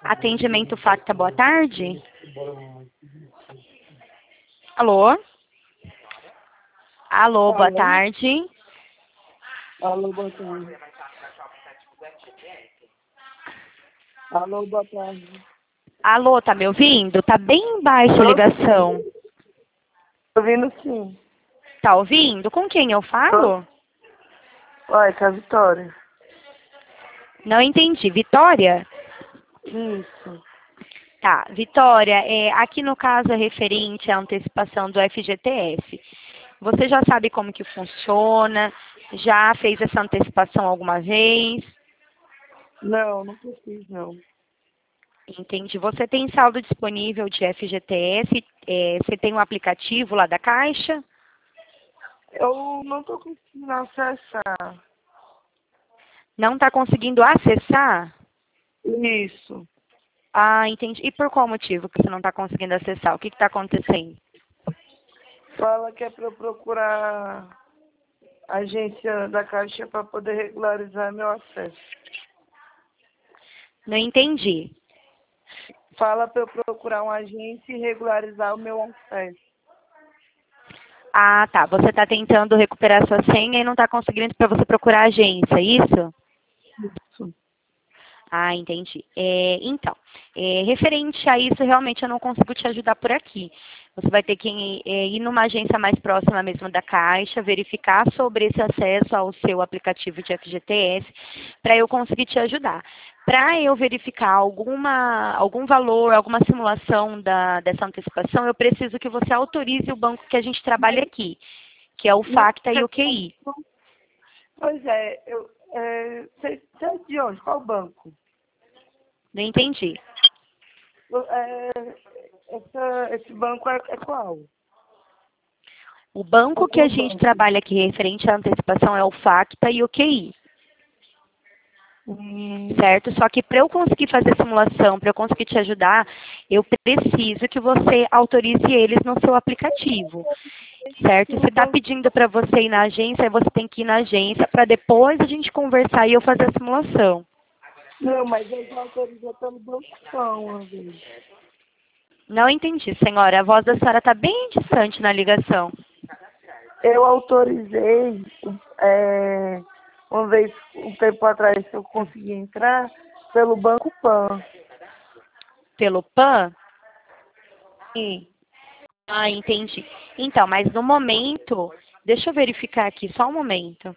Atendimento Facta, boa tarde. Alô? Alô, boa Alô? tarde. Alô, boa tarde. Alô, boa tarde. Alô, tá me ouvindo? Tá bem baixa a ligação. Tô ouvindo sim. Tá ouvindo? Com quem eu falo? Uai, que é a Vitória. Não entendi. Vitória? Isso. Tá, Vitória, aqui no caso é referente à antecipação do FGTS. Você já sabe como que funciona? Já fez essa antecipação alguma vez? Não, não fiz, não. Entendi. Você tem saldo disponível de FGTS? Você tem um aplicativo lá da Caixa? Eu não tô conseguindo acessar. Não está conseguindo acessar? Isso. Ah, entendi. E por qual motivo que você não está conseguindo acessar? O que está acontecendo? Fala que é pra eu procurar a agência da Caixa para poder regularizar meu acesso. Não entendi. Fala para eu procurar uma agência e regularizar o meu acesso. Ah, tá. Você está tentando recuperar sua senha e não está conseguindo para você procurar a agência, é isso? Isso. Ah, entendi. Então, referente a isso, realmente eu não consigo te ajudar por aqui. Você vai ter que ir numa agência mais próxima mesmo da Caixa, verificar sobre esse acesso ao seu aplicativo de FGTS, para eu conseguir te ajudar. Para eu verificar algum valor, alguma simulação dessa antecipação, eu preciso que você autorize o banco que a gente trabalha aqui, que é o Facta e o QI. Pois é, você é de onde? Qual banco? Não entendi. É, esse banco é qual? O banco que a Qual gente banco? trabalha aqui referente à antecipação é o Facta e o QI, Hum, certo? Só que para eu conseguir fazer a simulação, para eu conseguir te ajudar, eu preciso que você autorize eles no seu aplicativo, certo? Se o está banco. pedindo para você ir na agência, aí você tem que ir na agência para depois a gente conversar e eu fazer a simulação. Não, mas eu já autorizei pelo Banco Pão uma vez. Não entendi, senhora. A voz da senhora está bem distante na ligação. Eu autorizei uma vez, um tempo atrás, que eu consegui entrar pelo Banco Pan. Pelo PAN? Sim. Ah, entendi. Então, mas no momento, deixa eu verificar aqui, só um momento.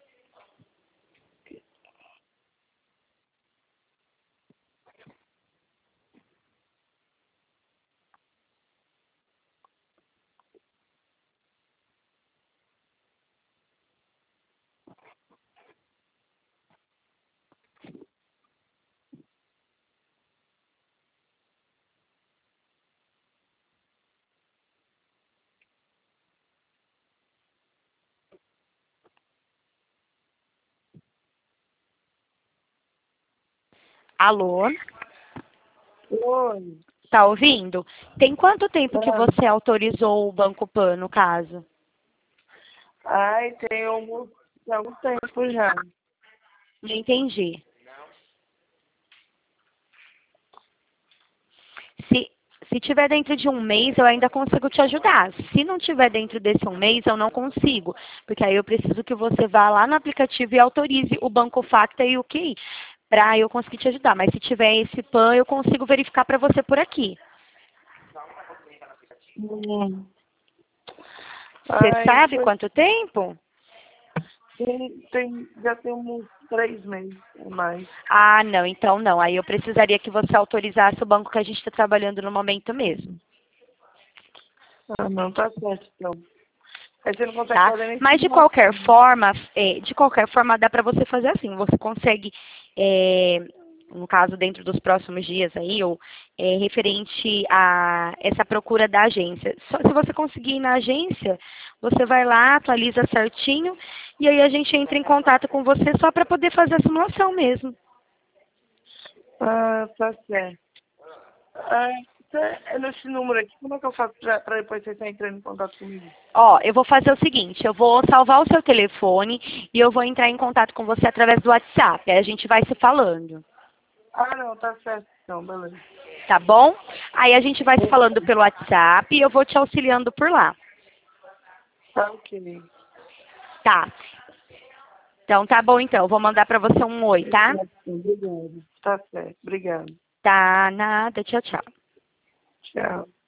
Alô? Oi. Tá ouvindo? Tem quanto tempo que Ah, você autorizou o Banco Pan, no caso? ai, tem algum tempo já. Não entendi. Se, se tiver dentro de um mês, eu ainda consigo te ajudar. Se não tiver dentro desse um mês, eu não consigo. Porque aí eu preciso que você vá lá no aplicativo e autorize o Banco Facta e o QI, para eu conseguir te ajudar. Mas se tiver esse PAN, eu consigo verificar para você por aqui. Hum. Você Ai, sabe quanto tempo? já tem uns 3 meses ou mais. Ah, não, então não. Aí eu precisaria que você autorizasse o banco que a gente está trabalhando no momento mesmo, Ah, não, tá certo, então. Aí você não consegue tá? fazer nem Mas simulação. de qualquer forma dá para você fazer assim. Você consegue, no caso dentro dos próximos dias aí, ou referente a essa procura da agência. Só se você conseguir ir na agência, você vai lá, atualiza certinho e aí a gente entra em contato com você só para poder fazer a simulação mesmo. Ah, tá certo. Ah, é nesse número aqui, como é que eu faço pra depois você estar entrando em contato comigo? Ó, eu vou fazer o seguinte, eu vou salvar o seu telefone e eu vou entrar em contato com você através do WhatsApp. Aí a gente vai se falando. Ah, não, tá certo. Então, beleza. Tá bom? Aí a gente vai se falando pelo WhatsApp e eu vou te auxiliando por lá. Tá ok. Tá. Então tá bom então. Vou mandar pra você um oi, tá? Obrigado. Tá certo. Obrigado. Tá, nada. Tchau, tchau. Tchau.